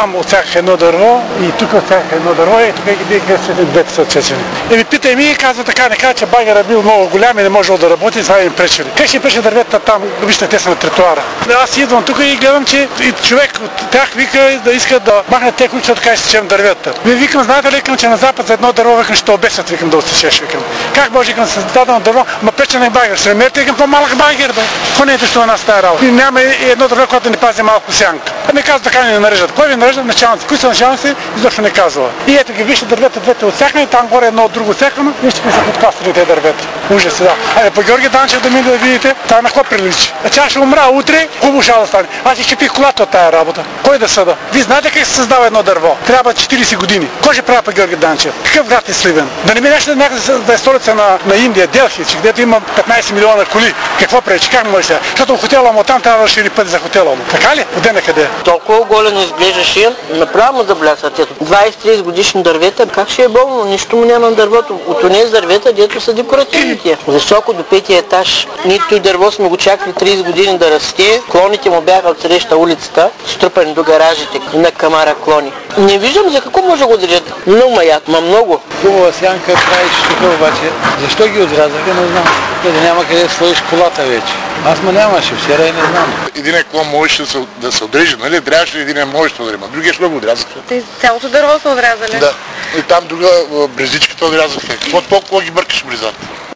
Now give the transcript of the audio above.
там отсяках едно дърво и тук отсяках едно дърво и тук ги двете са отсечени. И питай ми и казва така, не казва, че багерът бил много голям и не можел да работи, това им пречели. Как ще пречи дърветата там, вижте, те са на тротуара. Аз идвам тук и гледам, че и човек от тях вика да иска да махнат те, които са така изсечем дърветата. Викам, знаете ли, че на запад за едно дърво, викам, ще обесят, викам, да отсечеш, викам. Как може, викам, с дадено дърво, ма пречен багер, ще намерите, викам, по-малък багер, бе. Ходете, що на тази работа. И няма едно дърво, което не пази малко сянка. Не казва така не нареждат. Кой ви нарежда? Началници. Кои са началници? Изобщо не казва. И ето ги, вижте дървета, двете отсякани, там горе едно от друго отсякано, вижте какви са подкастали тези дървета. Ужас, да. Айде, по Георги Данчев да мине да видите, това на какво прилича. А тя ще умра утре, хубаво ще да стане. Аз си щепих колата от тая работа. Кой да съда? Вие знаете как се създава едно дърво? Трябва 40 години. Кой ще прави по Георги Данчев? Какъв град е Сливен? Да не ми нещо да е столица на Индия, Делхи, където има 15 милиона коли. Какво пречи? Как може сега? Защото хотела му там трябва да разшири пъти за хотела му. Така ли? Отде на къде? Толкова голено изглеждаше, направо му заболя сърцето. 20-30 годишни дървета, как ще е болно? Нищо му няма на дървото. От онези дървета, дето са декоративните. Високо до 5-ти етаж. Нито и дърво сме го чакали 30 години да расте. Клоните му бяха от среща улицата, струпани до гаражите на камара клони. Не виждам за какво може да го държат. Но маят, много. Хубава сянка правиш тук обаче. Защо ги отрязаха, не знам. Да няма къде да сложиш колата вече. Аз нямаше вчера и не знам. Един клон можеше да се отрежи, нали? Трябваше ли един можеше да отрежи, другия ще го отрязаха. Цялото дърво са отрязали? Да. И там друга брезичката отрязаха. Какво толкова ги бъркаш брезата?